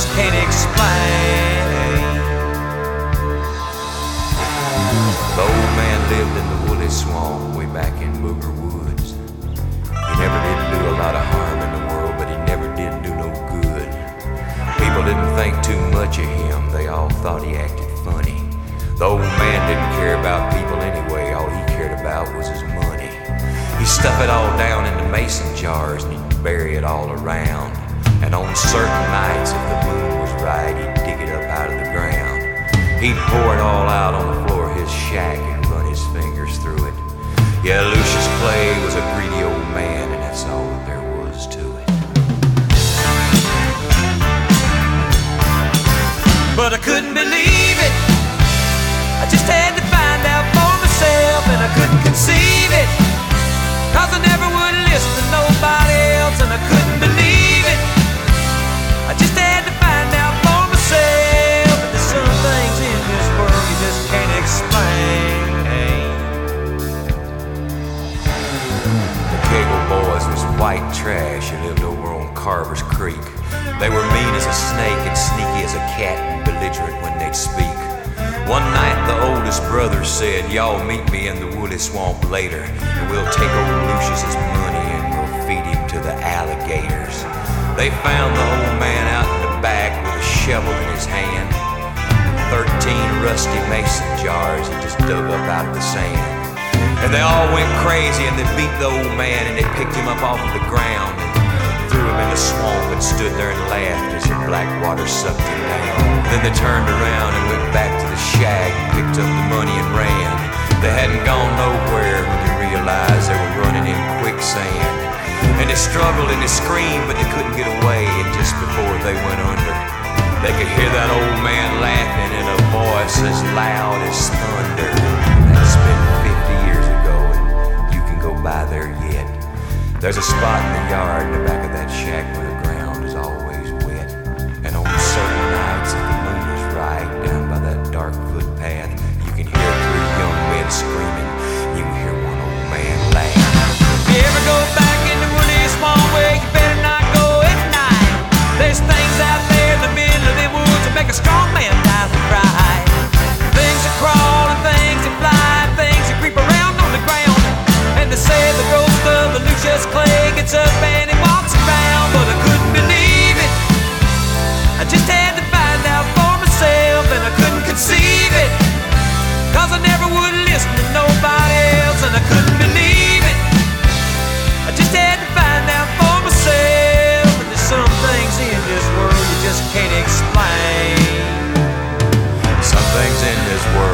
just can't explain. The old man lived in the woolly swamp way back in Booger Woods. He never did do a lot of harm in the world, but he never did do no good. People didn't think too much of him, they all thought he acted funny. The old man didn't care about people anyway, all he cared about was his money. He'd stuff it all down into mason jars and he'd bury it all around. And on certain nights, if the moon was right, he'd dig it up out of the ground. He'd pour it all out on the floor of his shack and run his fingers through it. Yeah, Lucius Clay was a greedy old man, and that's all that there was to it. But I couldn't believe it. I just had to find out for myself, and I couldn't conceive it, 'cause I never would listen to nobody else, and I couldn't believe it. I just had to find out for myself, and there's some things in this world you just can't explain. The Cagle boys was white trash who lived over on Carver's Creek. They were mean as a snake and sneaky as a cat and belligerent when they'd speak. One night the oldest brother said, "Y'all meet me in the woolly swamp later, and we'll take old Lucius's money and we'll feed him to the alligators." They found the old man out in the back with a shovel in his hand, 13 rusty mason jars he just dug up out of the sand. And they all went crazy and they beat the old man and they picked him up off of the ground and threw him in the swamp and stood there and laughed as the black water sucked him down. Then they turned around and went back to the shack and picked up the money and ran. They hadn't gone nowhere when they realized they were running in quicksand. And they struggled and they screamed, but they couldn't get away. And just before they went under, they could hear that old man laughing in a voice as loud as thunder. That's been 50 years ago, and you can go by there yet. There's a spot in the yard in the back of that shack where the ground is always wet. And on certain nights, if the moon is right, down by that dark footpath, you can hear 3 young men screaming. You can hear one old man laugh. If you ever go back in the woolly swamp way, you better not go at night. There's things out there in the middle of the woods that make a strong man die and cry. Things that crawl and things that fly, things that creep around on the ground. And they say the ghost of Lucius Clay gets up and he walks around, but I couldn't believe it. I just had to find out for myself, and I couldn't conceive it, 'cause I never would listen to nobody else, and I couldn't believe it. I just had to find out for myself, and there's some things in this world you just can't explain. Some things in this world